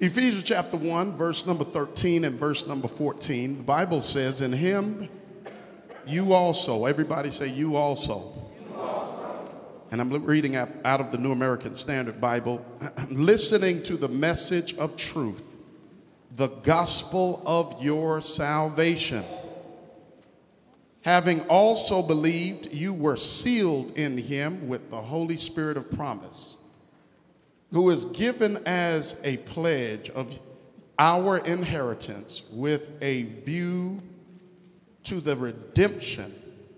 Ephesians chapter 1, verse number 13 and verse number 14, the Bible says, in him you also, everybody say you also. You also. And I'm reading out of the New American Standard Bible, listening to the message of truth, the gospel of your salvation. Having also believed, you were sealed in him with the Holy Spirit of promise, who is given as a pledge of our inheritance with a view to the redemption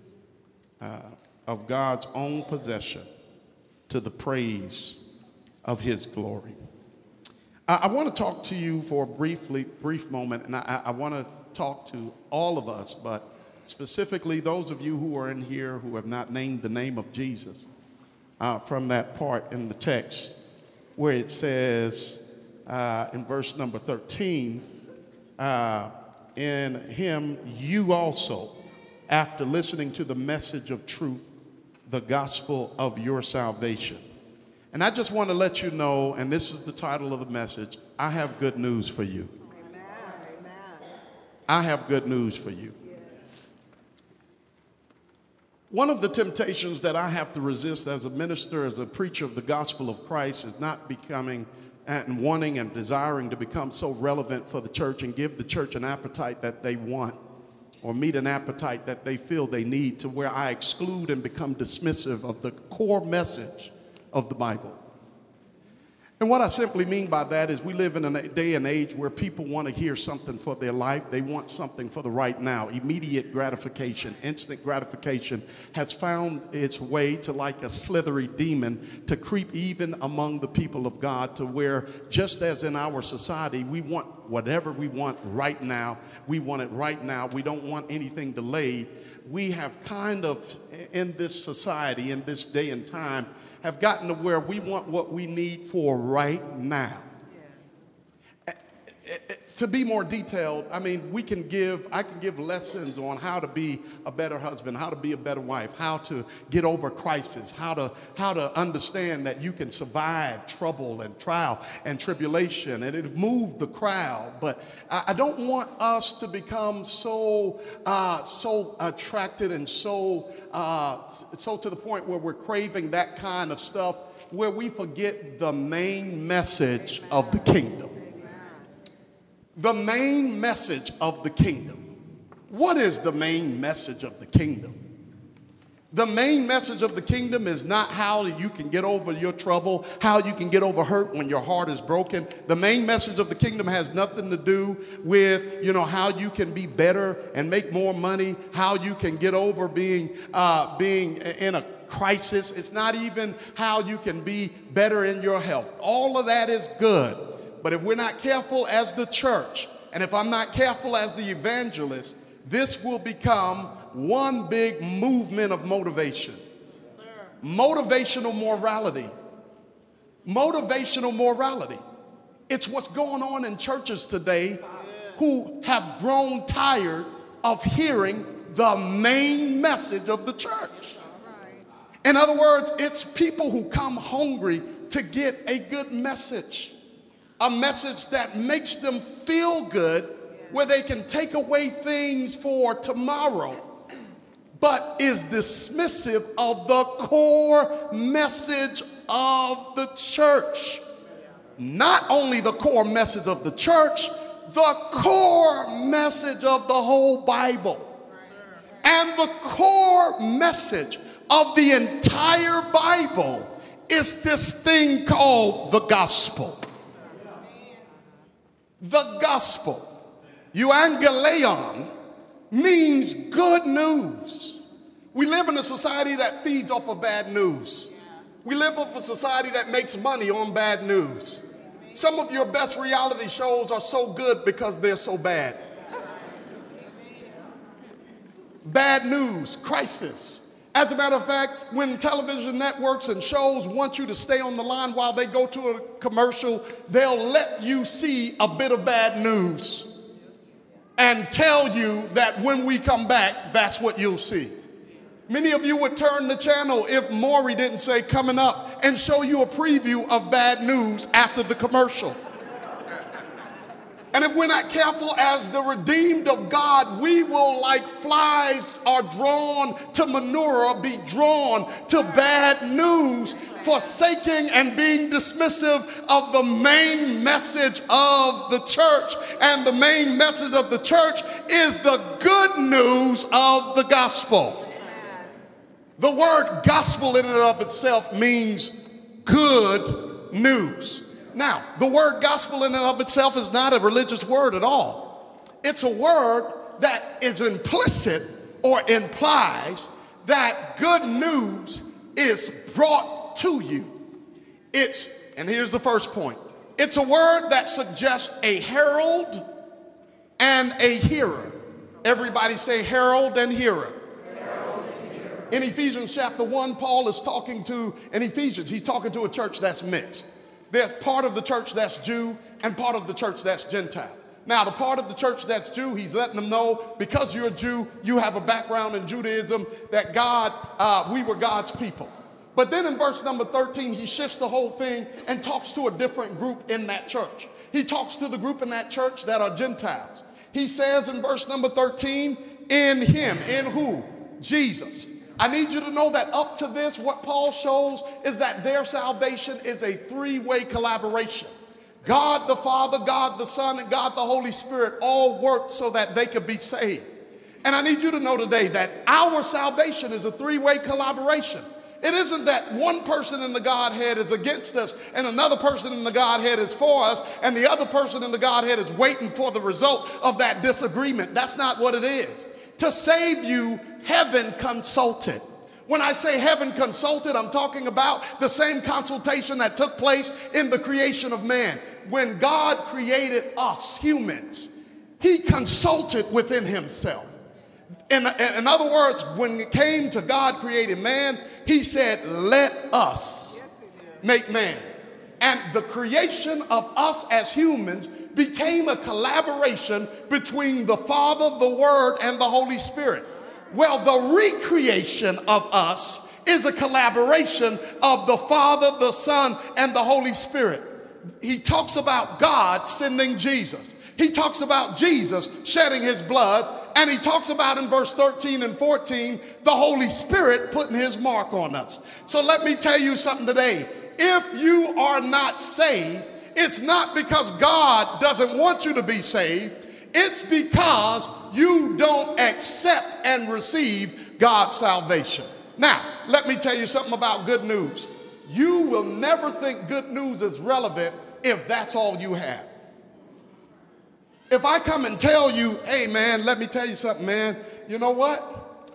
of God's own possession, to the praise of his glory. I want to talk to you for a brief moment, and I want to talk to all of us, but specifically those of you who are in here who have not named the name of Jesus, from that part in the text where it says in verse number 13, in him you also, after listening to the message of truth, the gospel of your salvation. And I just want to let you know, and this is the title of the message, I have good news for you. Amen. I have good news for you. One of the temptations that I have to resist as a minister, as a preacher of the gospel of Christ, is not becoming and wanting and desiring to become so relevant for the church and give the church an appetite that they want or meet an appetite that they feel they need, to where I exclude and become dismissive of the core message of the Bible. And what I simply mean by that is we live in a day and age where people want to hear something for their life. They want something for the right now. Immediate gratification, instant gratification has found its way to, like a slithery demon, to creep even among the people of God, to where, just as in our society, we want whatever we want right now. We want it right now. We don't want anything delayed. We have kind of, in this society, in this day and time, have gotten to where we want what we need for right now. Yeah. To be more detailed, I mean, I can give lessons on how to be a better husband, how to be a better wife, how to get over crisis, how to understand that you can survive trouble and trial and tribulation, and it moved the crowd. But I don't want us to become so attracted and so to the point where we're craving that kind of stuff, where we forget the main message of the kingdom. The main message of the kingdom. What is the main message of the kingdom? The main message of the kingdom is not how you can get over your trouble, how you can get over hurt when your heart is broken. The main message of the kingdom has nothing to do with, how you can be better and make more money, how you can get over being in a crisis. It's not even how you can be better in your health. All of that is good. But if we're not careful as the church, and if I'm not careful as the evangelist, this will become one big movement of motivation. Yes, motivational morality. Motivational morality. It's what's going on in churches today who have grown tired of hearing the main message of the church. In other words, it's people who come hungry to get a good message. A message that makes them feel good, where they can take away things for tomorrow, but is dismissive of the core message of the church. Not only the core message of the church, the core message of the whole Bible. And the core message of the entire Bible is this thing called the gospel. The gospel, euangelion, means good news. We live in a society that feeds off of bad news. We live off a society that makes money on bad news. Some of your best reality shows are so good because they're so bad. Bad news, crisis. As a matter of fact, when television networks and shows want you to stay on the line while they go to a commercial, they'll let you see a bit of bad news and tell you that when we come back, that's what you'll see. Many of you would turn the channel if Maury didn't say coming up and show you a preview of bad news after the commercial. And if we're not careful as the redeemed of God, we will, like flies are drawn to manure, be drawn to bad news, forsaking and being dismissive of the main message of the church. And the main message of the church is the good news of the gospel. The word gospel in and of itself means good news. Now, the word gospel in and of itself is not a religious word at all. It's a word that is implicit or implies that good news is brought to you. And here's the first point. It's a word that suggests a herald and a hearer. Everybody say herald and hearer. In Ephesians chapter 1, Paul is talking to, in Ephesians, he's talking to a church that's mixed. There's part of the church that's Jew and part of the church that's Gentile. Now, the part of the church that's Jew, he's letting them know, because you're a Jew, you have a background in Judaism, that we were God's people. But then in verse number 13, he shifts the whole thing and talks to a different group in that church. He talks to the group in that church that are Gentiles. He says in verse number 13, in him, in who? Jesus. I need you to know that up to this, what Paul shows is that their salvation is a three-way collaboration. God the Father, God the Son, and God the Holy Spirit all worked so that they could be saved. And I need you to know today that our salvation is a three-way collaboration. It isn't that one person in the Godhead is against us and another person in the Godhead is for us and the other person in the Godhead is waiting for the result of that disagreement. That's not what it is. To save you, heaven consulted. When I say heaven consulted, I'm talking about the same consultation that took place in the creation of man. When God created us, humans, he consulted within himself. In other words, when it came to God creating man, he said, let us make man. And the creation of us as humans became a collaboration between the Father, the Word, and the Holy Spirit. Well, the recreation of us is a collaboration of the Father, the Son, and the Holy Spirit. He talks about God sending Jesus. He talks about Jesus shedding his blood. And he talks about in verse 13 and 14, the Holy Spirit putting his mark on us. So let me tell you something today. If you are not saved, it's not because God doesn't want you to be saved. It's because you don't accept and receive God's salvation. Now, let me tell you something about good news. You will never think good news is relevant if that's all you have. If I come and tell you, hey man, let me tell you something, man. You know what?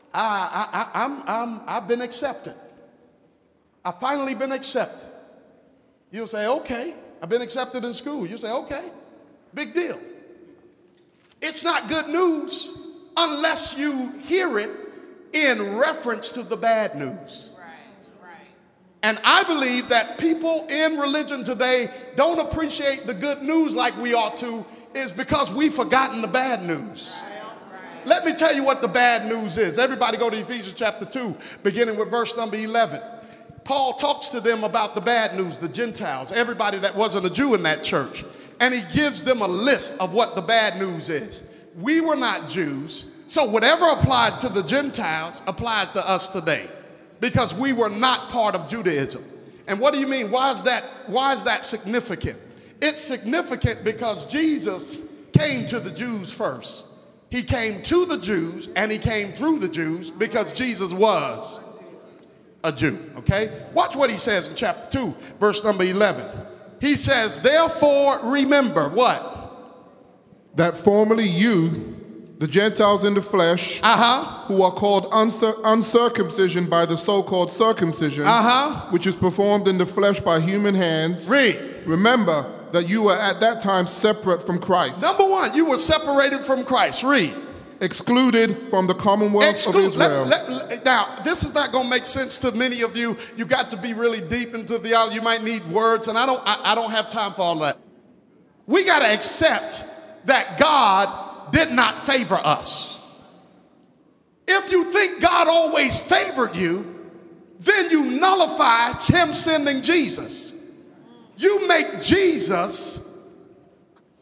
I've been accepted. I've finally been accepted. You'll say, okay. I've been accepted in school. You say, okay, big deal. It's not good news unless you hear it in reference to the bad news. Right. And I believe that people in religion today don't appreciate the good news like we ought to, is because we've forgotten the bad news. Right. Let me tell you what the bad news is. Everybody go to Ephesians chapter 2, beginning with verse number 11. Paul talks to them about the bad news, the Gentiles, everybody that wasn't a Jew in that church. And he gives them a list of what the bad news is. We were not Jews, so whatever applied to the Gentiles applied to us today because we were not part of Judaism. And what do you mean? Why is that significant? It's significant because Jesus came to the Jews first. He came to the Jews and he came through the Jews because Jesus was a Jew, okay? Watch what he says in chapter 2, verse number 11. He says, therefore remember what? That formerly you, the Gentiles in the flesh, who are called uncircumcision by the so-called circumcision, which is performed in the flesh by human hands. Read. Remember that you were at that time separate from Christ. Number one, you were separated from Christ. Read. Excluded from the commonwealth of Israel. Now, this is not going to make sense to many of you. You got to be really deep into theology. You might need words, and I don't have time for all that. We got to accept that God did not favor us. If you think God always favored you, then you nullify him sending Jesus. You make Jesus unnecessary.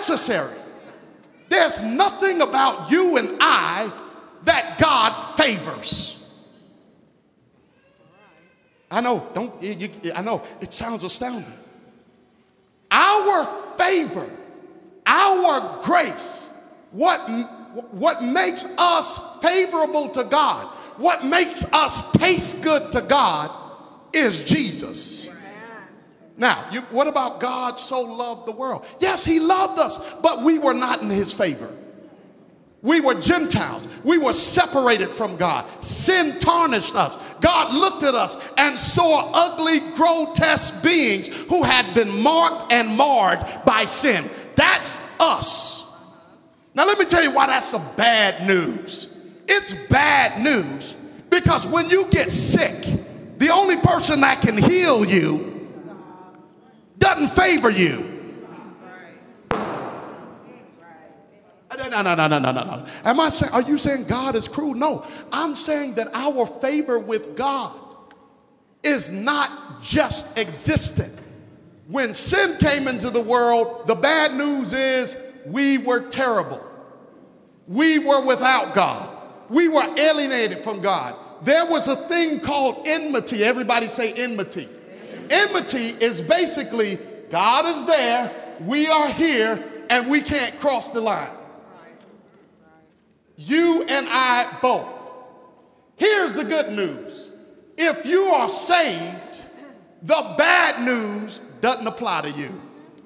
necessary. There's nothing about you and I that God favors. I know, I know, it sounds astounding. Our favor, our grace, what makes us favorable to God, what makes us taste good to God is Jesus. Now, what about God so loved the world? Yes, he loved us, but we were not in his favor. We were Gentiles. We were separated from God. Sin tarnished us. God looked at us and saw ugly, grotesque beings who had been marked and marred by sin. That's us. Now let me tell you why that's some bad news. It's bad news because when you get sick, the only person that can heal you doesn't favor you. No. Are you saying God is cruel? No, I'm saying that our favor with God is not just existent. When sin came into the world, the bad news is we were terrible. We were without God. We were alienated from God. There was a thing called enmity. Everybody say enmity. Enmity is basically God is there, we are here, and we can't cross the line. You and I both. Here's the good news. If you are saved, the bad news doesn't apply to you.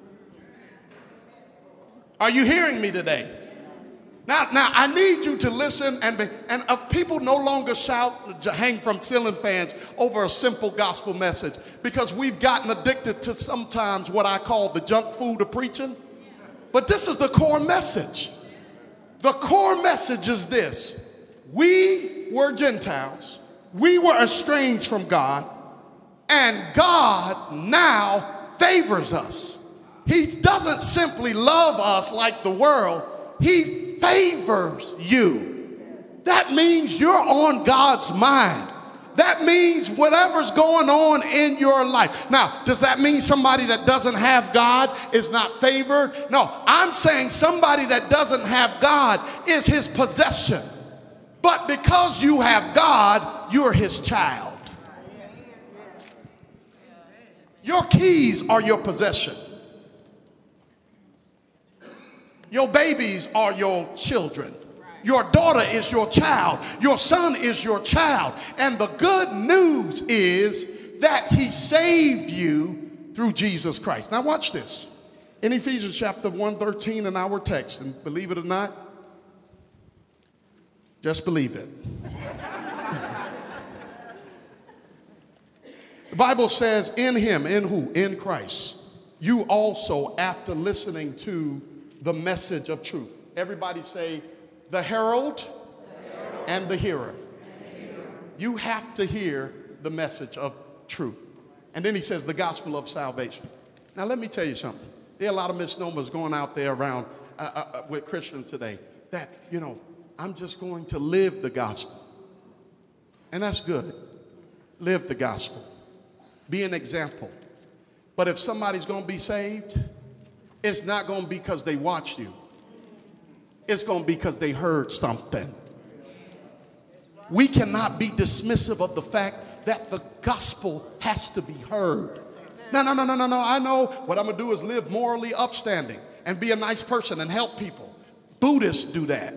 Are you hearing me today? Now I need you to listen and people no longer shout, hang from ceiling fans over a simple gospel message because we've gotten addicted to sometimes what I call the junk food of preaching. But this is the core message. The core message is this. We were Gentiles. We were estranged from God. And God now favors us. He doesn't simply love us like the world. He favors you. That means you're on God's mind. That means whatever's going on in your life. Now, does that mean somebody that doesn't have God is not favored? No, I'm saying somebody that doesn't have God is his possession. But because you have God, you're his child. Your keys are your possession. Your babies are your children. Your daughter is your child. Your son is your child. And the good news is that he saved you through Jesus Christ. Now watch this. In Ephesians chapter 1:13 in our text, and believe it or not, just believe it. The Bible says in him, in who? In Christ. You also, after listening to the message of truth. Everybody say, the herald and the hearer. You have to hear the message of truth. And then he says the gospel of salvation. Now let me tell you something. There are a lot of misnomers going out there around with Christians today that, I'm just going to live the gospel. And that's good. Live the gospel. Be an example. But if somebody's going to be saved, it's not going to be because they watched you. It's going to be because they heard something. We cannot be dismissive of the fact that the gospel has to be heard. No. I know what I'm going to do is live morally upstanding and be a nice person and help people. Buddhists do that.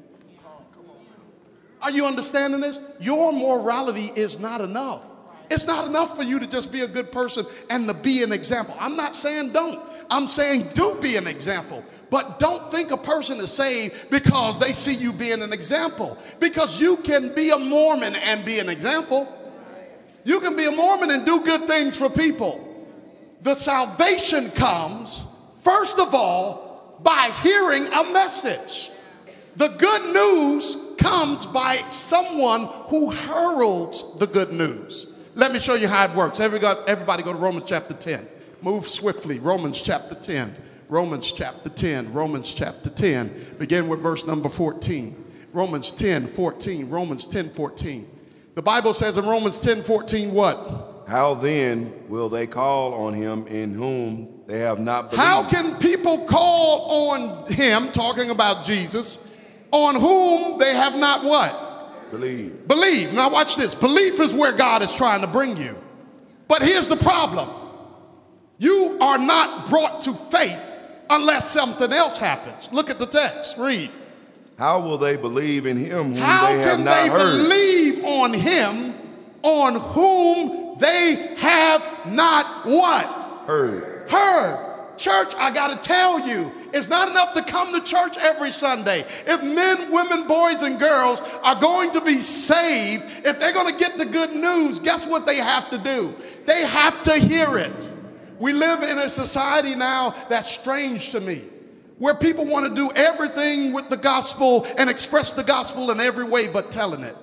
Are you understanding this? Your morality is not enough. It's not enough for you to just be a good person and to be an example. I'm not saying don't. I'm saying do be an example. But don't think a person is saved because they see you being an example. Because you can be a Mormon and be an example. You can be a Mormon and do good things for people. The salvation comes, first of all, by hearing a message. The good news comes by someone who heralds the good news. Let me show you how it works. Everybody go to Romans chapter 10. Move swiftly. Romans chapter 10. Romans chapter 10. Romans chapter 10. Begin with verse number 14. Romans 10:14. Romans 10:14. The Bible says in Romans 10:14 what? How then will they call on him in whom they have not believed. How can people call on him, talking about Jesus, on whom they have not what? Believe. Believe. Now watch this. Belief is where God is trying to bring you. But here's the problem. You are not brought to faith unless something else happens. Look at the text. Read. How will they believe in him whom How they have can not they heard? believe on him on whom they have not what? Heard. Heard. Church, I got to tell you, it's not enough to come to church every Sunday. If men, women, boys, and girls are going to be saved, if they're going to get the good news, guess what they have to do? They have to hear it. We live in a society now that's strange to me, where people want to do everything with the gospel and express the gospel in every way but telling it.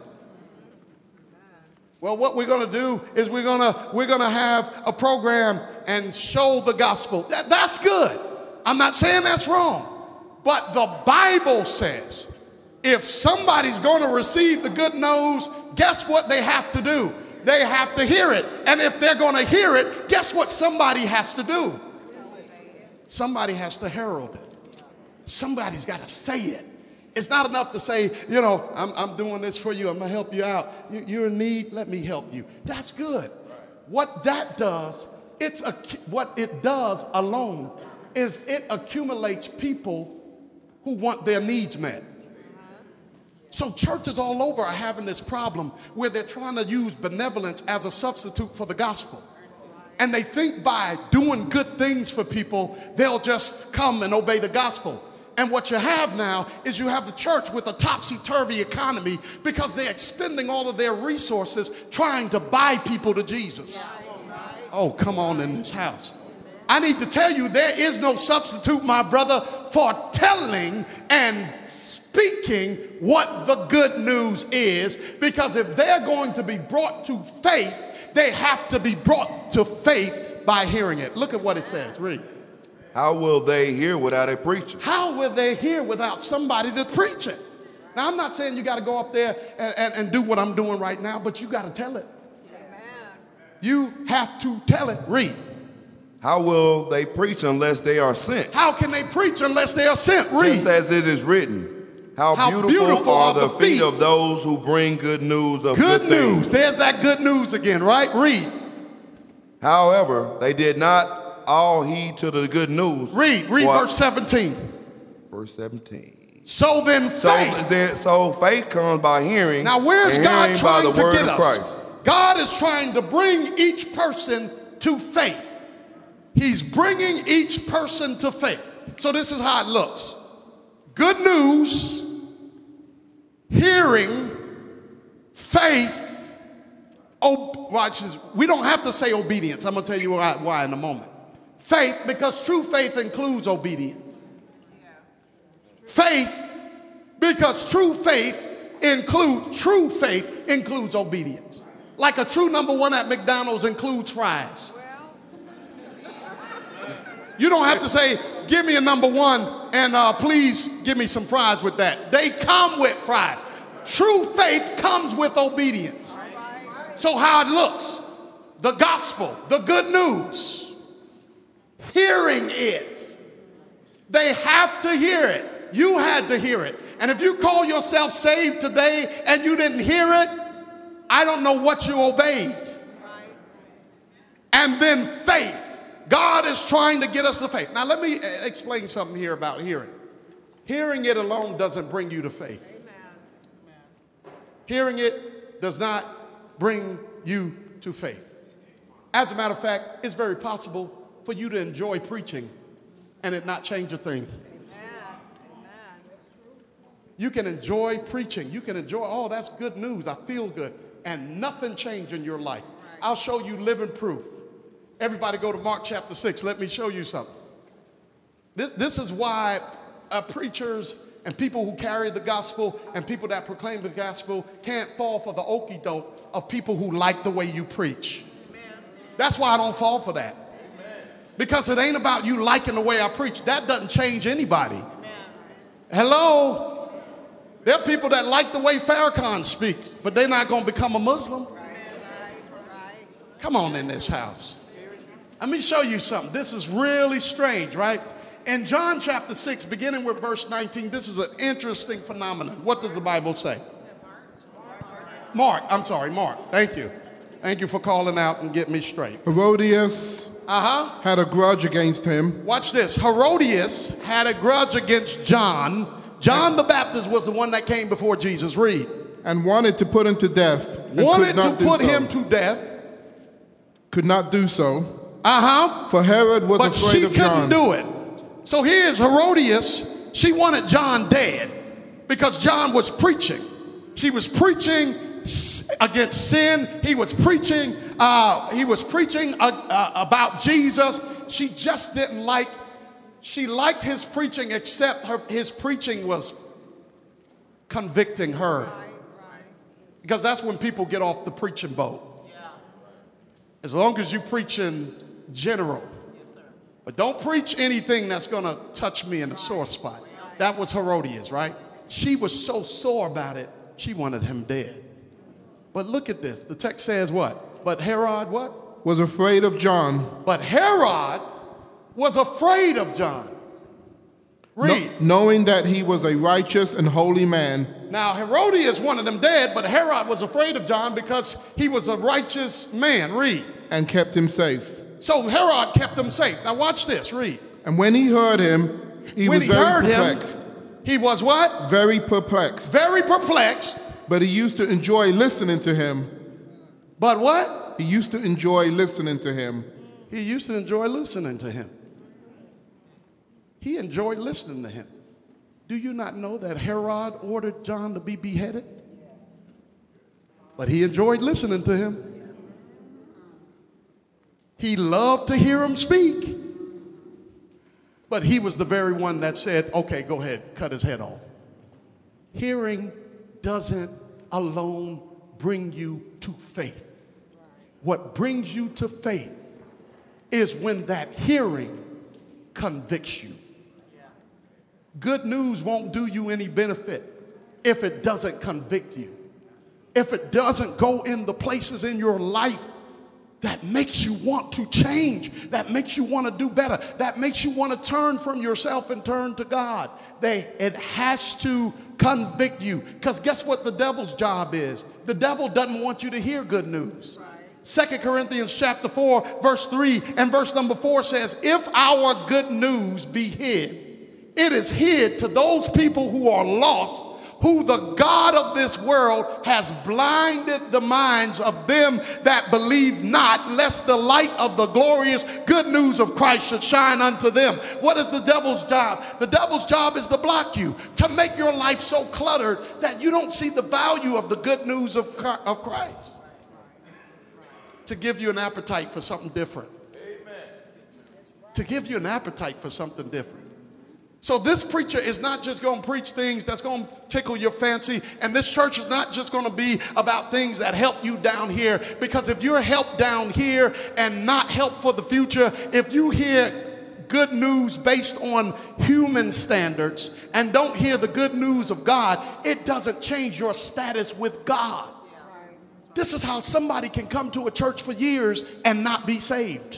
Well, what we're going to do is we're going to have a program and show the gospel. That's good. I'm not saying that's wrong. But the Bible says if somebody's going to receive the good news, guess what they have to do? They have to hear it. And if they're going to hear it, guess what somebody has to do? Somebody has to herald it. Somebody's got to say it. It's not enough to say, you know, I'm doing this for you. I'm going to help you out. You're in need. Let me help you. That's good. What that does, what it does alone is it accumulates people who want their needs met. So churches all over are having this problem where they're trying to use benevolence as a substitute for the gospel. And they think by doing good things for people, they'll just come and obey the gospel. And what you have now is you have the church with a topsy-turvy economy because they're expending all of their resources trying to buy people to Jesus. Oh, come on in this house. I need to tell you, there is no substitute, my brother, for telling and speaking what the good news is, because if they're going to be brought to faith, they have to be brought to faith by hearing it. Look at what it says. Read. How will they hear without a preacher? How will they hear without somebody to preach it? Now, I'm not saying you got to go up there and do what I'm doing right now, but you got to tell it. You have to tell it. Read. How will they preach unless they are sent? How can they preach unless they are sent? Read. Just as it is written. How beautiful are the feet of those who bring good news of good news. things. There's that good news again, right? Read. However, they did not all heed to the good news. Read verse 17. Verse 17. So then faith. So faith comes by hearing. Now where's God trying to get us? Christ. God is trying to bring each person to faith. He's bringing each person to faith. So this is how it looks. Good news, hearing, faith, watch this. We don't have to say obedience. I'm going to tell you why in a moment. Faith, because true faith includes obedience. Faith, because true faith includes obedience. Like a true number one at McDonald's includes fries. You don't have to say, give me a number one and please give me some fries with that. They come with fries. True faith comes with obedience. So how it looks, the gospel, the good news, hearing it. They have to hear it. You had to hear it. And if you call yourself saved today and you didn't hear it, I don't know what you obeyed. And then faith. God is trying to get us to faith. Now let me explain something here about hearing. Hearing it alone doesn't bring you to faith. Hearing it does not bring you to faith. As a matter of fact, it's very possible for you to enjoy preaching and it not change a thing. You can enjoy preaching. You can enjoy, oh, that's good news. I feel good. And nothing change in your life. I'll show you living proof. Everybody go to Mark chapter 6. Let me show you something. This is why preachers and people who carry the gospel and people that proclaim the gospel can't fall for the okie doke of people who like the way you preach. That's why I don't fall for that. Because it ain't about you liking the way I preach. That doesn't change anybody. Hello? There are people that like the way Farrakhan speaks, but they're not going to become a Muslim. Come on in this house. Let me show you something. This is really strange, right? In John chapter 6, beginning with verse 19, this is an interesting phenomenon. What does the Bible say? Mark. Thank you. Thank you for calling out and getting me straight. Herodias had a grudge against him. Watch this. Herodias had a grudge against John. John the Baptist was the one that came before Jesus. Read. And wanted to put him to death. Wanted to put him to death. Could not do so. For Herod was afraid of John. But she couldn't do it. So here's Herodias. She wanted John dead because John was preaching. She was preaching against sin. He was preaching about Jesus. She just didn't like. She liked his preaching, except his preaching was convicting her. Because that's when people get off the preaching boat. As long as you preach in general. But don't preach anything that's going to touch me in a sore spot. That was Herodias, right? She was so sore about it, she wanted him dead. But look at this. The text says what? But Herod what? Was afraid of John. But Herod was afraid of John. Read. Knowing that he was a righteous and holy man. Now, Herodias wanted him dead, but Herod was afraid of John because he was a righteous man. Read. And kept him safe. So Herod kept him safe. Now watch this. Read. And when he heard him, he was very perplexed. He was what? Very perplexed. Very perplexed. But he used to enjoy listening to him. But what? He used to enjoy listening to him. He used to enjoy listening to him. He enjoyed listening to him. Do you not know that Herod ordered John to be beheaded? But he enjoyed listening to him. He loved to hear him speak. But he was the very one that said, okay, go ahead, cut his head off. Hearing doesn't alone bring you to faith. What brings you to faith is when that hearing convicts you. Good news won't do you any benefit if it doesn't convict you. If it doesn't go in the places in your life that makes you want to change, that makes you want to do better, that makes you want to turn from yourself and turn to God. It has to convict you. Because guess what the devil's job is? The devil doesn't want you to hear good news. 2 Corinthians chapter 4, verse 3 and verse number 4 says, if our good news be hid, it is hid to those people who are lost, who the God of this world has blinded the minds of them that believe not, lest the light of the glorious good news of Christ should shine unto them. What is the devil's job? The devil's job is to block you, to make your life so cluttered that you don't see the value of the good news of Christ. To give you an appetite for something different. To give you an appetite for something different. So this preacher is not just going to preach things that's going to tickle your fancy. And this church is not just going to be about things that help you down here. Because if you're helped down here and not help for the future, if you hear good news based on human standards and don't hear the good news of God, it doesn't change your status with God. This is how somebody can come to a church for years and not be saved.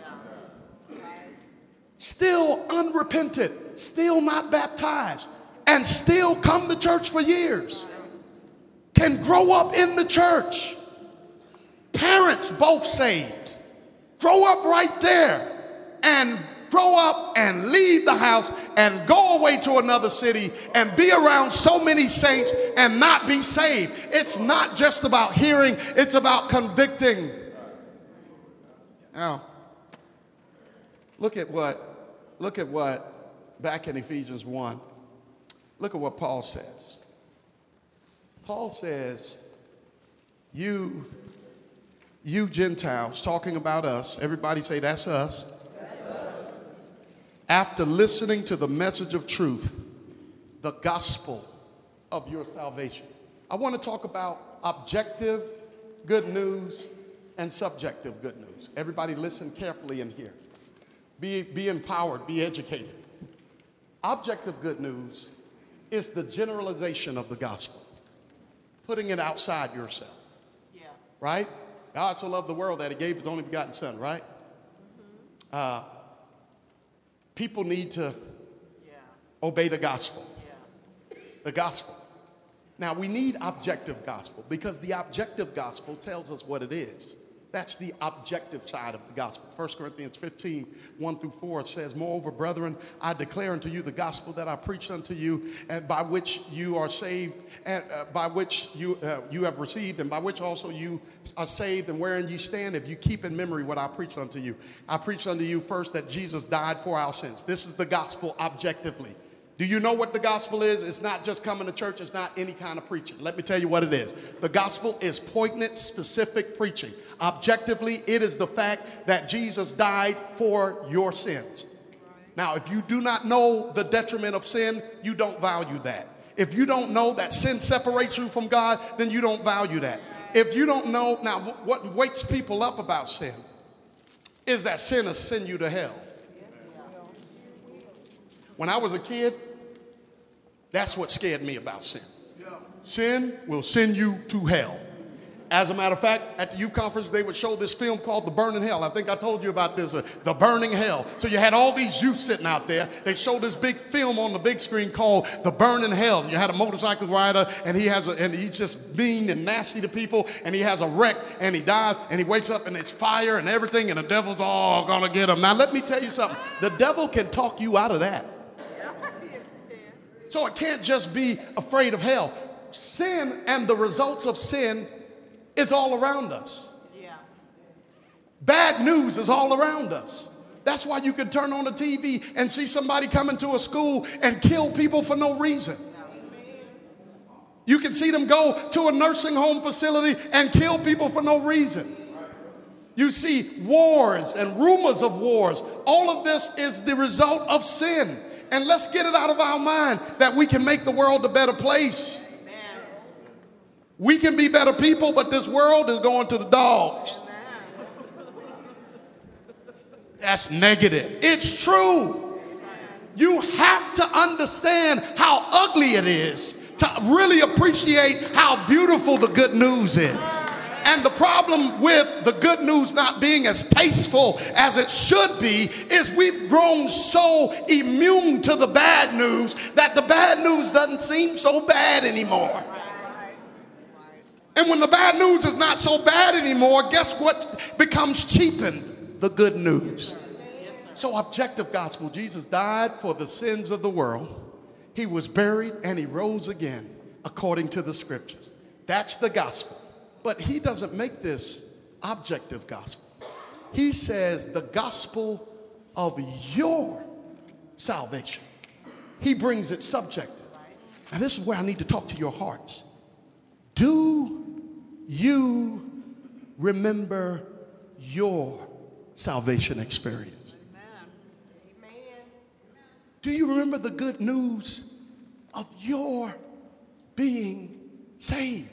Still unrepentant. Still not baptized, and still come to church for years, can grow up in the church, parents both saved, grow up right there, and grow up and leave the house and go away to another city and be around so many saints and not be saved. It's not just about hearing, it's about convicting. Now, look at what back in Ephesians 1, look at what Paul says. Paul says, you Gentiles, talking about us, everybody say that's us. That's us. After listening to the message of truth, the gospel of your salvation. I want to talk about objective good news and subjective good news. Everybody listen carefully in here. Be empowered, be educated. Objective good news is the generalization of the gospel, putting it outside yourself. Yeah. Right? God so loved the world that he gave his only begotten son, right? People need to obey the gospel. The gospel. Now, we need objective gospel because the objective gospel tells us what it is. That's the objective side of the gospel. 1 Corinthians 15, 1-4 says, "Moreover, brethren, I declare unto you the gospel that I preached unto you, and by which you are saved, and by which you have received, and by which also you are saved, and wherein you stand, if you keep in memory what I preached unto you. I preached unto you first that Jesus died for our sins." This is the gospel objectively. Do you know what the gospel is? It's not just coming to church. It's not any kind of preaching. Let me tell you what it is. The gospel is poignant, specific preaching. Objectively, it is the fact that Jesus died for your sins. Now, if you do not know the detriment of sin, you don't value that. If you don't know that sin separates you from God, then you don't value that. If you don't know, now what wakes people up about sin is that sin will send you to hell. When I was a kid, that's what scared me about sin. Sin will send you to hell. As a matter of fact, at the youth conference, they would show this film called The Burning Hell. I think I told you about this, The Burning Hell. So you had all these youth sitting out there. They showed this big film on the big screen called The Burning Hell. You had a motorcycle rider, and he's just mean and nasty to people, and he has a wreck, and he dies, and he wakes up, and it's fire and everything, and the devil's all gonna get him. Now, let me tell you something. The devil can talk you out of that. So it can't just be afraid of hell. Sin and the results of sin is all around us. Bad news is all around us. That's why you can turn on the TV and see somebody come into a school and kill people for no reason. You can see them go to a nursing home facility and kill people for no reason. You see wars and rumors of wars. All of this is the result of sin. And let's get it out of our mind that we can make the world a better place. Amen. We can be better people, but this world is going to the dogs. That's negative. It's true. You have to understand how ugly it is to really appreciate how beautiful the good news is. And the problem with the good news not being as tasteful as it should be is we've grown so immune to the bad news that the bad news doesn't seem so bad anymore. And when the bad news is not so bad anymore, guess what becomes cheapened? The good news. So objective gospel, Jesus died for the sins of the world. He was buried and he rose again according to the scriptures. That's the gospel. But he doesn't make this objective gospel. He says the gospel of your salvation. He brings it subjective. Now this is where I need to talk to your hearts. Do you remember your salvation experience? Amen. Do you remember the good news of your being saved?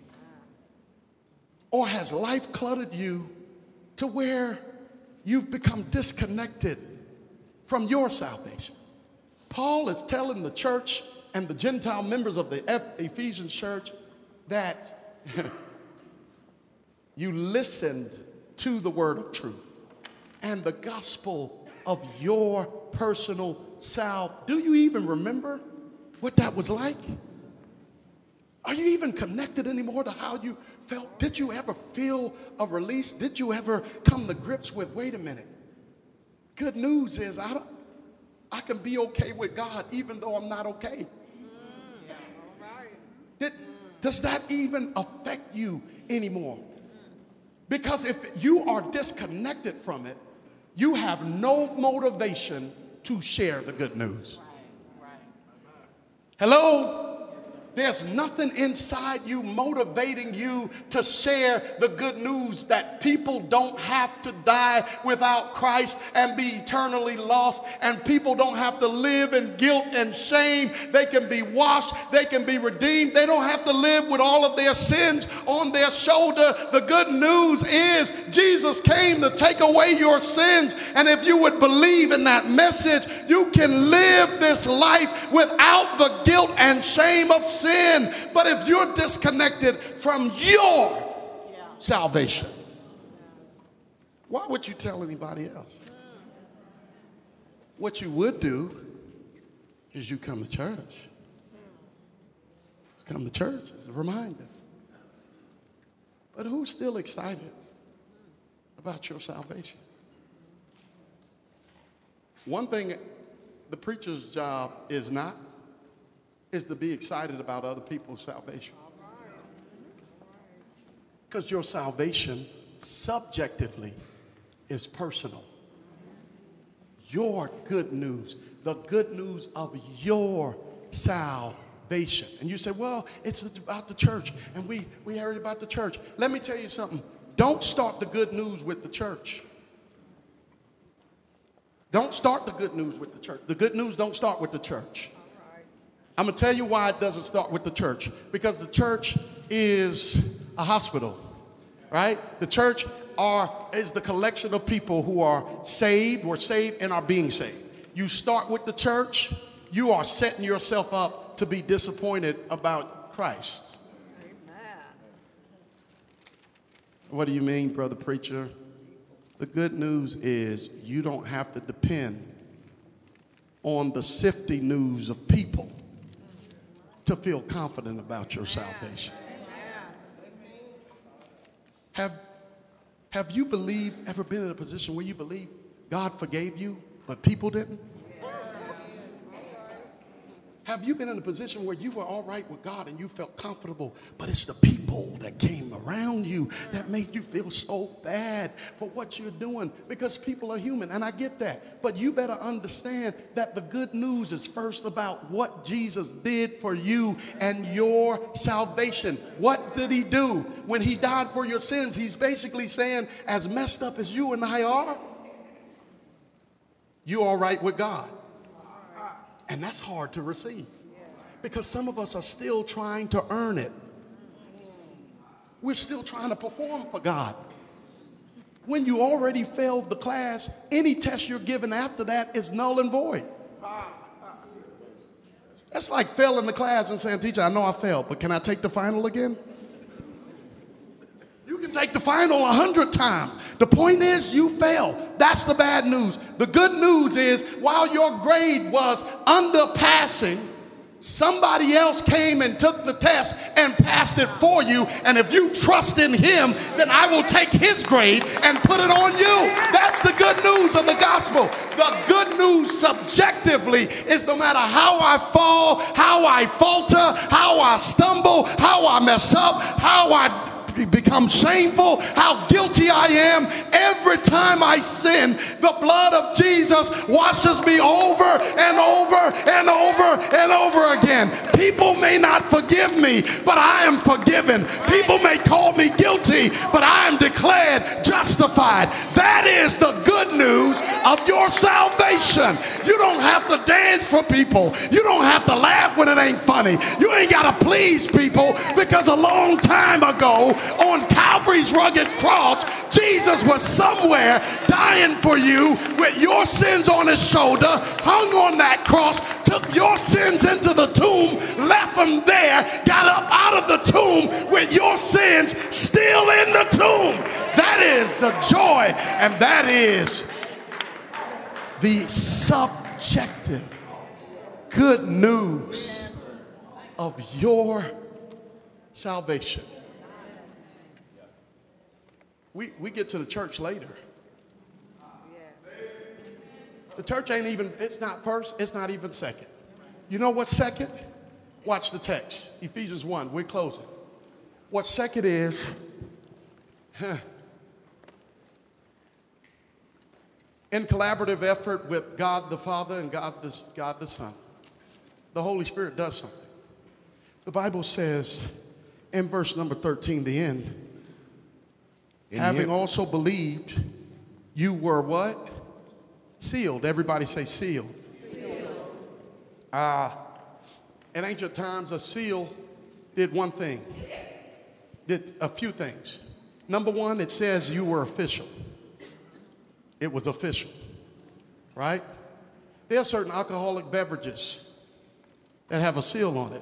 Or has life cluttered you to where you've become disconnected from your salvation? Paul is telling the church and the Gentile members of the Ephesian church that you listened to the word of truth and the gospel of your personal salvation. Do you even remember what that was like? Are you even connected anymore to how you felt? Did you ever feel a release? Did you ever come to grips with, wait a minute, good news is I can be okay with God even though I'm not okay. Does that even affect you anymore? Because if you are disconnected from it, you have no motivation to share the good news. Hello? There's nothing inside you motivating you to share the good news that people don't have to die without Christ and be eternally lost, and people don't have to live in guilt and shame. They can be washed, they can be redeemed. They don't have to live with all of their sins on their shoulder. The good news is Jesus came to take away your sins, and if you would believe in that message, you can live this life without the guilt and shame of sin. But if you're disconnected from your salvation, why would you tell anybody else? What you would do is you come to church. Come to church as a reminder. But who's still excited about your salvation? One thing the preacher's job is to be excited about other people's salvation. Because your salvation subjectively is personal. Your good news, the good news of your salvation. And you say, well, it's about the church, and we heard about the church. Let me tell you something. Don't start the good news with the church. Don't start the good news with the church. The good news don't start with the church. I'm going to tell you why it doesn't start with the church. Because the church is a hospital, right? The church is the collection of people who are saved, were saved, and are being saved. You start with the church, you are setting yourself up to be disappointed about Christ. Amen. What do you mean, brother preacher? The good news is you don't have to depend on the sifty news of people to feel confident about your salvation. Have you ever been in a position where you believe God forgave you, but people didn't? Have you been in a position where you were all right with God and you felt comfortable, but it's the people that came around you that made you feel so bad for what you're doing? Because people are human, and I get that. But you better understand that the good news is first about what Jesus did for you and your salvation. What did he do? When he died for your sins, he's basically saying, as messed up as you and I are, you all right with God. And that's hard to receive because some of us are still trying to earn it. We're still trying to perform for God. When you already failed the class, any test you're given after that is null and void. That's like failing the class and saying, teacher, I know I failed, but can I take the final again? You can take the final 100 times. The point is you failed. That's the bad news. The good news is while your grade was under passing, somebody else came and took the test and passed it for you. And if you trust in him, then I will take his grade and put it on you. That's the good news of the gospel. The good news subjectively is no matter how I fall, how I falter, how I stumble, how I mess up, how I become shameful, how guilty I am, every time I sin, the blood of Jesus washes me over and over and over and over again. People may not forgive me, but I am forgiven. People may call me guilty, but I am declared justified. That is the good news of your salvation. You don't have to dance for people. You don't have to laugh when it ain't funny. You ain't got to please people, because a long time ago, on Calvary's rugged cross, Jesus was somewhere dying for you with your sins on his shoulder, hung on that cross, took your sins into the tomb, left them there, got up out of the tomb with your sins still in the tomb. That is the joy, and that is the subjective good news of your salvation. We get to the church later. The church ain't even, it's not first, it's not even second. You know what's second? Watch the text. Ephesians 1, we're closing. What's second is, in collaborative effort with God the Father and God the Son, the Holy Spirit does something. The Bible says in verse number 13, the end, having also believed, you were what? Sealed. Everybody say sealed. Sealed. In ancient times, a seal did one thing. Did a few things. Number one, it says you were official. It was official. Right? There are certain alcoholic beverages that have a seal on it.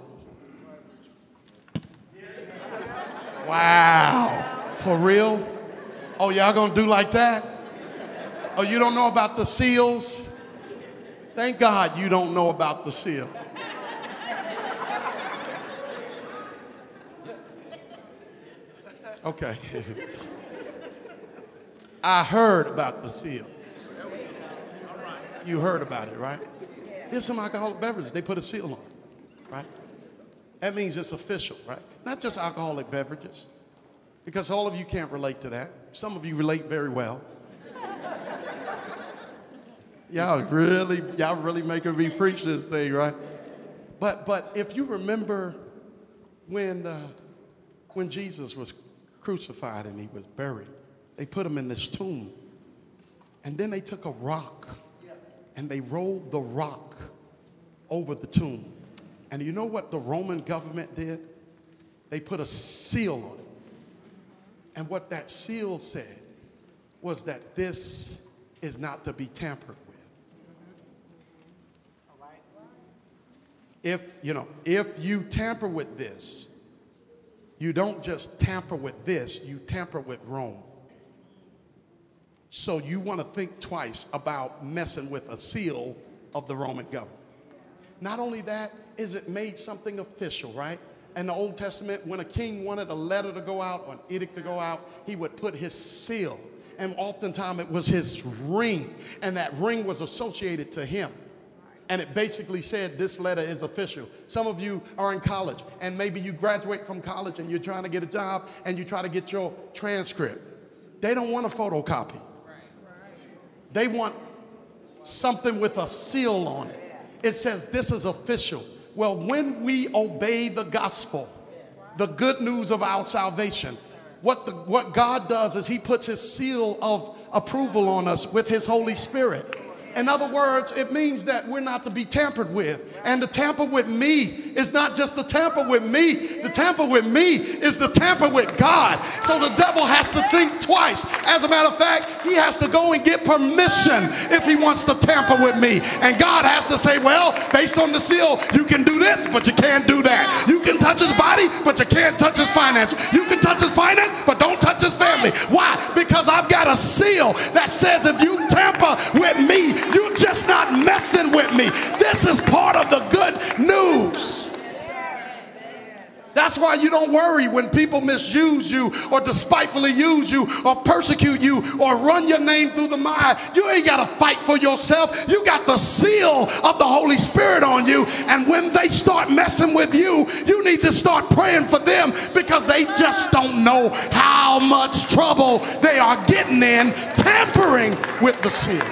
Wow. For real? Oh, y'all gonna do like that? Oh, you don't know about the seals? Thank God you don't know about the seal. Okay. I heard about the seal. You heard about it, right? There's some alcoholic beverages. They put a seal on it, right? That means it's official, right? Not just alcoholic beverages, because all of you can't relate to that. Some of you relate very well. Y'all really making me preach this thing, right? But if you remember when Jesus was crucified and he was buried, they put him in this tomb, and then they took a rock and they rolled the rock over the tomb. And you know what the Roman government did? They put a seal on it. And what that seal said was that this is not to be tampered with. If you tamper with this, you don't just tamper with this, you tamper with Rome. So you want to think twice about messing with a seal of the Roman government. Not only that, is it made something official, right? In the Old Testament, when a king wanted a letter to go out or an edict to go out, he would put his seal. And oftentimes it was his ring, and that ring was associated to him. And it basically said this letter is official. Some of you are in college, and maybe you graduate from college and you're trying to get a job and you try to get your transcript. They don't want a photocopy. They want something with a seal on it. It says this is official. Well, when we obey the gospel, the good news of our salvation, what God does is he puts his seal of approval on us with his Holy Spirit. In other words, it means that we're not to be tampered with. And to tamper with me is not just to tamper with me. To tamper with me is to tamper with God. So the devil has to think twice. As a matter of fact, he has to go and get permission if he wants to tamper with me. And God has to say, well, based on the seal, you can do this, but you can't do that. You can touch his body, but you can't touch his finance. You can touch his finance, but don't touch his family. Why? Because I've got a seal that says if you tamper with me, you're just not messing with me. This is part of the good news. That's why you don't worry when people misuse you or despitefully use you or persecute you or run your name through the mire. You ain't got to fight for yourself. You got the seal of the Holy Spirit on you. And when they start messing with you, you need to start praying for them, because they just don't know how much trouble they are getting in tampering with the seal.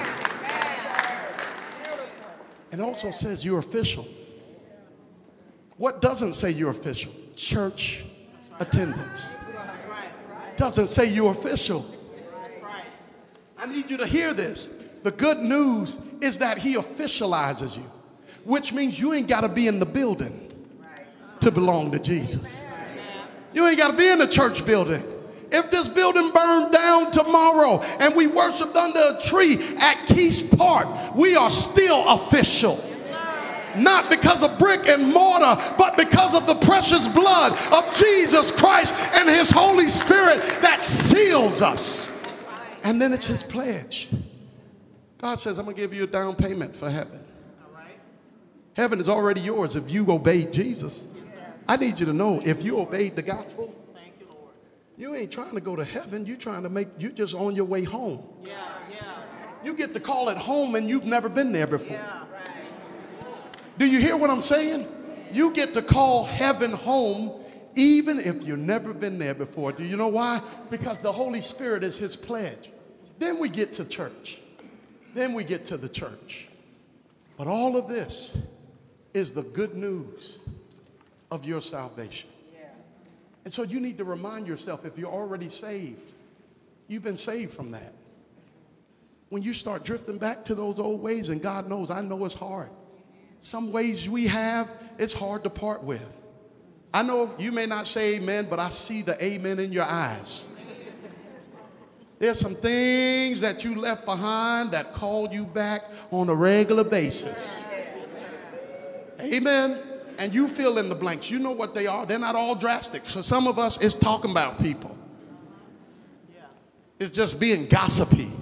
And also says you're official. What doesn't say you're official? Church attendance. Doesn't say you're official. I need you to hear this. The good news is that he officializes you, which means you ain't got to be in the building to belong to Jesus. You ain't got to be in the church building. If this building burned down tomorrow and we worshiped under a tree at Keys Park, we are still official. Not because of brick and mortar, but because of the precious blood of Jesus Christ and his Holy Spirit that seals us. And then it's his pledge. God says, I'm going to give you a down payment for heaven. Heaven is already yours if you obeyed Jesus. I need you to know, if you obeyed the gospel, you ain't trying to go to heaven. You're just on your way home. You get to call it home and you've never been there before. Do you hear what I'm saying? You get to call heaven home even if you've never been there before. Do you know why? Because the Holy Spirit is his pledge. Then we get to church. Then we get to the church. But all of this is the good news of your salvation. And so you need to remind yourself, if you're already saved, you've been saved from that. When you start drifting back to those old ways, and God knows, I know it's hard. Some ways we have, it's hard to part with. I know you may not say amen, but I see the amen in your eyes. There's some things that you left behind that call you back on a regular basis. Amen. And you fill in the blanks. You know what they are. They're not all drastic. For some of us, it's talking about people. It's just being gossipy.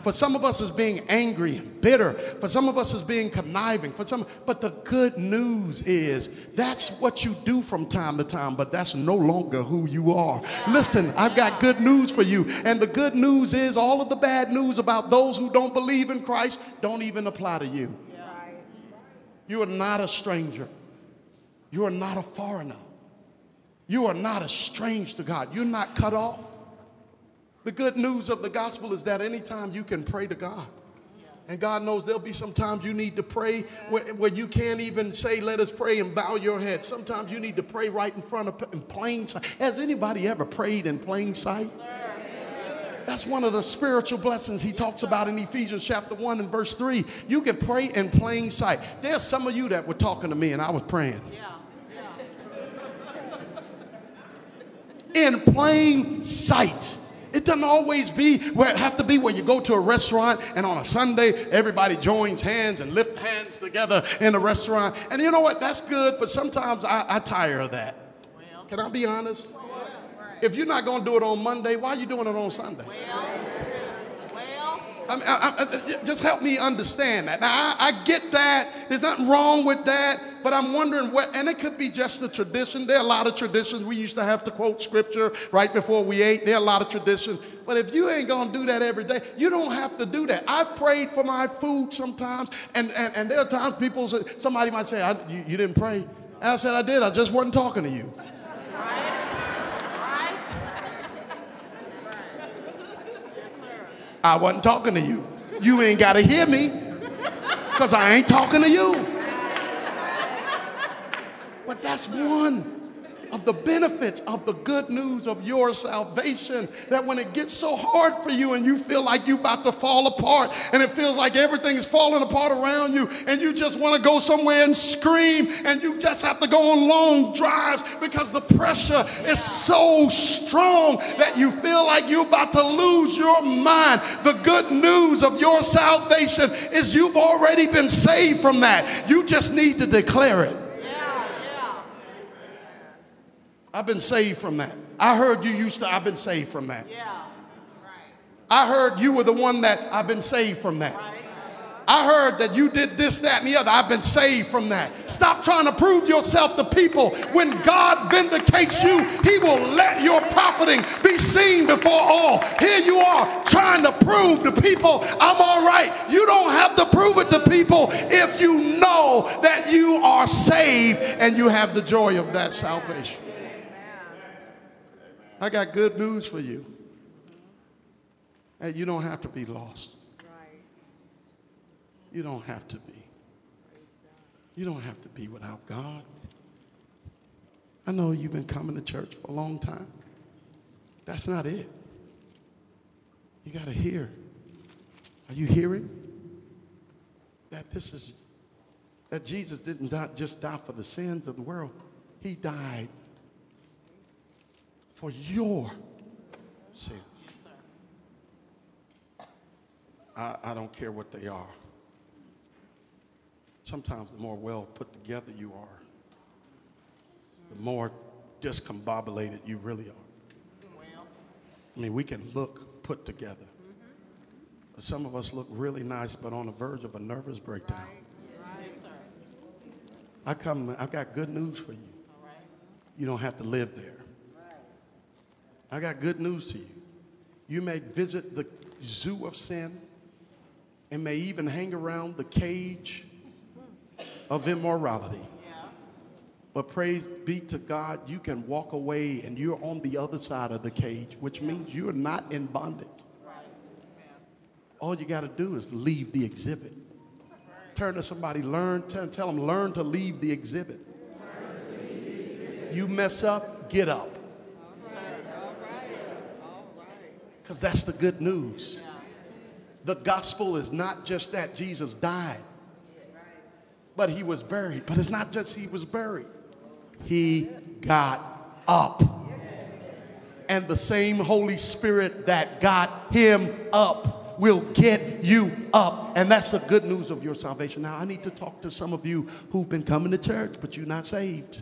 For some of us is being angry and bitter. For some of us is being conniving. But the good news is that's what you do from time to time, but that's no longer who you are. Listen, I've got good news for you. And the good news is all of the bad news about those who don't believe in Christ don't even apply to you. You are not a stranger. You are not a foreigner. You are not estranged to God. You're not cut off. The good news of the gospel is that anytime you can pray to God. And God knows there'll be some times you need to pray where you can't even say, let us pray and bow your head. Sometimes you need to pray right in front of in plain sight. Has anybody ever prayed in plain sight? That's one of the spiritual blessings he talks about in Ephesians chapter 1 and verse 3. You can pray in plain sight. There's some of you that were talking to me and I was praying. In plain sight. It doesn't always be where it have to be where you go to a restaurant and on a Sunday everybody joins hands and lift hands together in a restaurant. And you know what? That's good, but sometimes I tire of that. Can I be honest? If you're not going to do it on Monday, why are you doing it on Sunday? Just help me understand that. Now, I get that. There's nothing wrong with that. But I'm wondering what, and it could be just a tradition. There are a lot of traditions. We used to have to quote scripture right before we ate. There are a lot of traditions. But if you ain't going to do that every day, you don't have to do that. I prayed for my food sometimes. And there are times people, somebody might say, you didn't pray. And I said, I did. I just wasn't talking to you. I wasn't talking to you. You ain't got to hear me because I ain't talking to you. But that's one of the benefits of the good news of your salvation, that when it gets so hard for you and you feel like you're about to fall apart and it feels like everything is falling apart around you and you just want to go somewhere and scream and you just have to go on long drives because the pressure is so strong that you feel like you're about to lose your mind. The good news of your salvation is you've already been saved from that. You just need to declare it. I've been saved from that. I heard you used to, I've been saved from that. I heard you were the one that I've been saved from that. I heard that you did this, that, and the other. I've been saved from that. Stop trying to prove yourself to people. When God vindicates you, he will let your profiting be seen before all. Here you are trying to prove to people, I'm all right. You don't have to prove it to people if you know that you are saved and you have the joy of that salvation. I got good news for you. Hey, you don't have to be lost. You don't have to be. You don't have to be without God. I know you've been coming to church for a long time. That's not it. You got to hear. Are you hearing? That Jesus didn't just die for the sins of the world. He died for your sins. I don't care what they are. Sometimes the more well put together you are, the more discombobulated you really are. I mean, we can look put together. But some of us look really nice, but on the verge of a nervous breakdown. I've got good news for you. You don't have to live there. I got good news to you. You may visit the zoo of sin and may even hang around the cage of immorality. But praise be to God, you can walk away and you're on the other side of the cage, which means you're not in bondage. All you got to do is leave the exhibit. Turn to somebody, tell them, learn to leave the exhibit. You mess up, get up. Because that's the good news. The gospel is not just that Jesus died, but he was buried. But it's not just he was buried. He got up. And the same Holy Spirit that got him up will get you up. And that's the good news of your salvation. Now, I need to talk to some of you who've been coming to church, but you're not saved.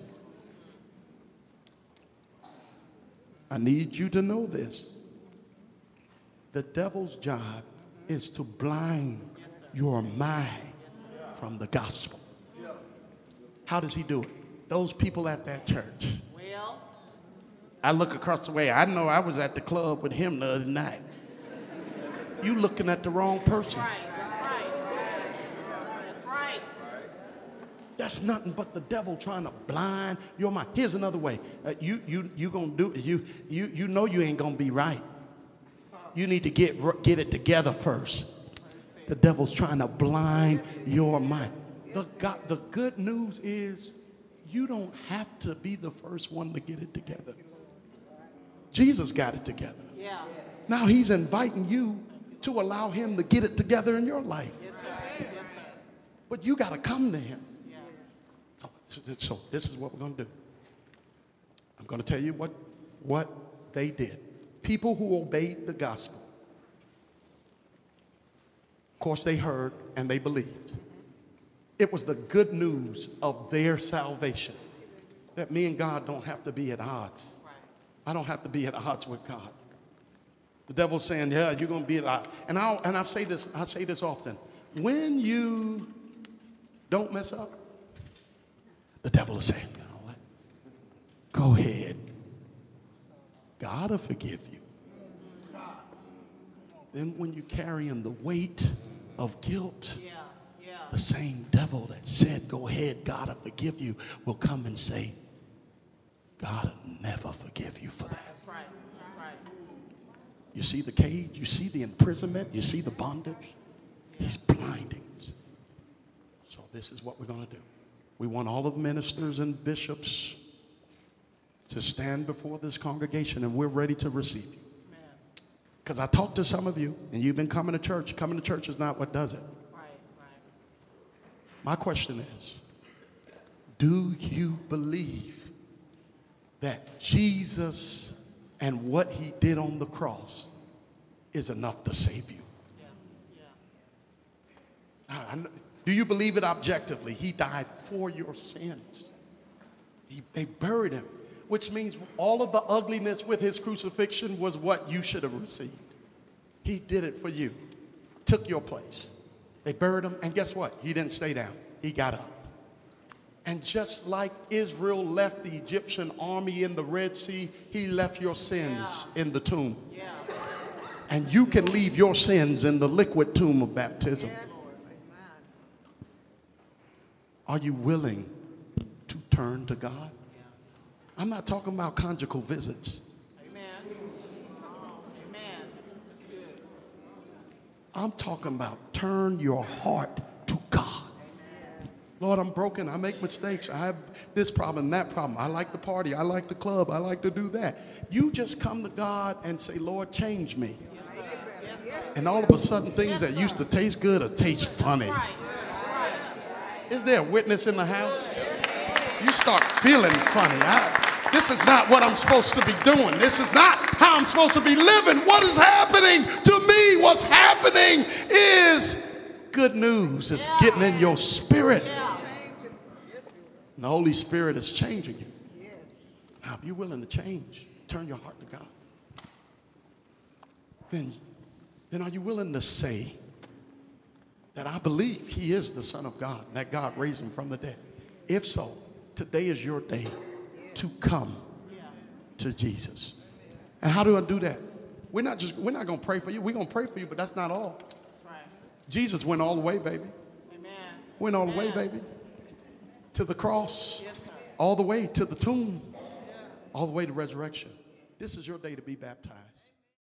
I need you to know this. The devil's job is to blind your mind from the gospel. How does he do it? Those people at that church. Well, I look across the way. I know I was at the club with him the other night. You looking at the wrong person. that's right. That's right. That's nothing but the devil trying to blind your mind. Here's another way. You gonna do you know you ain't gonna be right. You need to get it together first. The devil's trying to blind your mind. The good news is you don't have to be the first one to get it together. Jesus got it together. Yeah. Now he's inviting you to allow him to get it together in your life. Yes, sir. Yes, sir. But you got to come to him. Yeah. So this is what we're going to do. I'm going to tell you what they did. People who obeyed the gospel. Of course, they heard and they believed. It was the good news of their salvation. That me and God don't have to be at odds. I don't have to be at odds with God. The devil's saying, yeah, you're going to be at odds. And I say this often. When you don't mess up, the devil is saying, you know what? Go ahead. God will forgive you. Then when you're carrying the weight of guilt, the same devil that said, go ahead, God will forgive you, will come and say, God will never forgive you for that. That's right. That's right. You see the cage? You see the imprisonment? You see the bondage? He's blinding. So this is what we're going to do. We want all of the ministers and bishops to stand before this congregation, and we're ready to receive you. Because I talked to some of you, and you've been coming to church. Coming to church is not what does it. Right. My question is, do you believe that Jesus and what he did on the cross is enough to save you? Do you believe it objectively? He died for your sins. They buried him, which means all of the ugliness with his crucifixion was what you should have received. He did it for you, took your place. They buried him, and guess what? He didn't stay down. He got up. And just like Israel left the Egyptian army in the Red Sea, he left your sins in the tomb. Yeah. And you can leave your sins in the liquid tomb of baptism. Are you willing to turn to God? I'm not talking about conjugal visits. Amen. Amen. That's good. I'm talking about turn your heart to God. Lord, I'm broken. I make mistakes. I have this problem, that problem. I like the party. I like the club. I like to do that. You just come to God and say, Lord, change me. Yes, sir. Yes, sir. And all of a sudden, things that used to taste good or taste funny. Right. That's right. Is there a witness in the house? You start feeling funny. This is not what I'm supposed to be doing. This is not how I'm supposed to be living. What is happening to me? What's happening is good news. It's getting in your spirit. And the Holy Spirit is changing you. Now, if you're willing to change, turn your heart to God. Then are you willing to say that I believe he is the Son of God, and that God raised him from the dead? If so, today is your day to come to Jesus. And how do I do that? We're not going to pray for you. We're going to pray for you, but that's not all. That's right. Jesus went all the way, baby. Amen. Went all the way, baby. To the cross. Yes, sir. All the way to the tomb. All the way to resurrection. This is your day to be baptized.